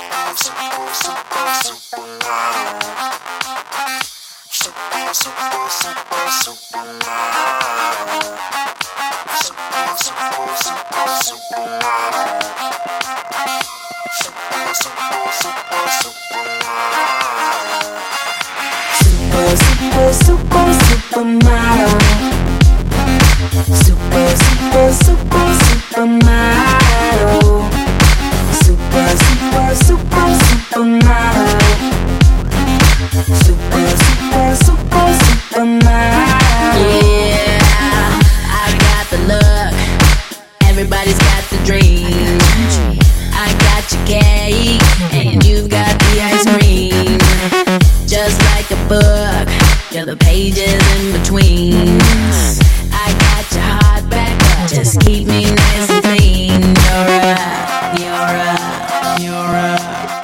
Supermodel. Supermodel. Supermodel. Supermodel. Yeah, I got the look. Everybody's got the dream. I got your cake, and you've got the ice cream. Just like a book, you're the pages in between. I got your heart back, just keep me nice and clean. You're a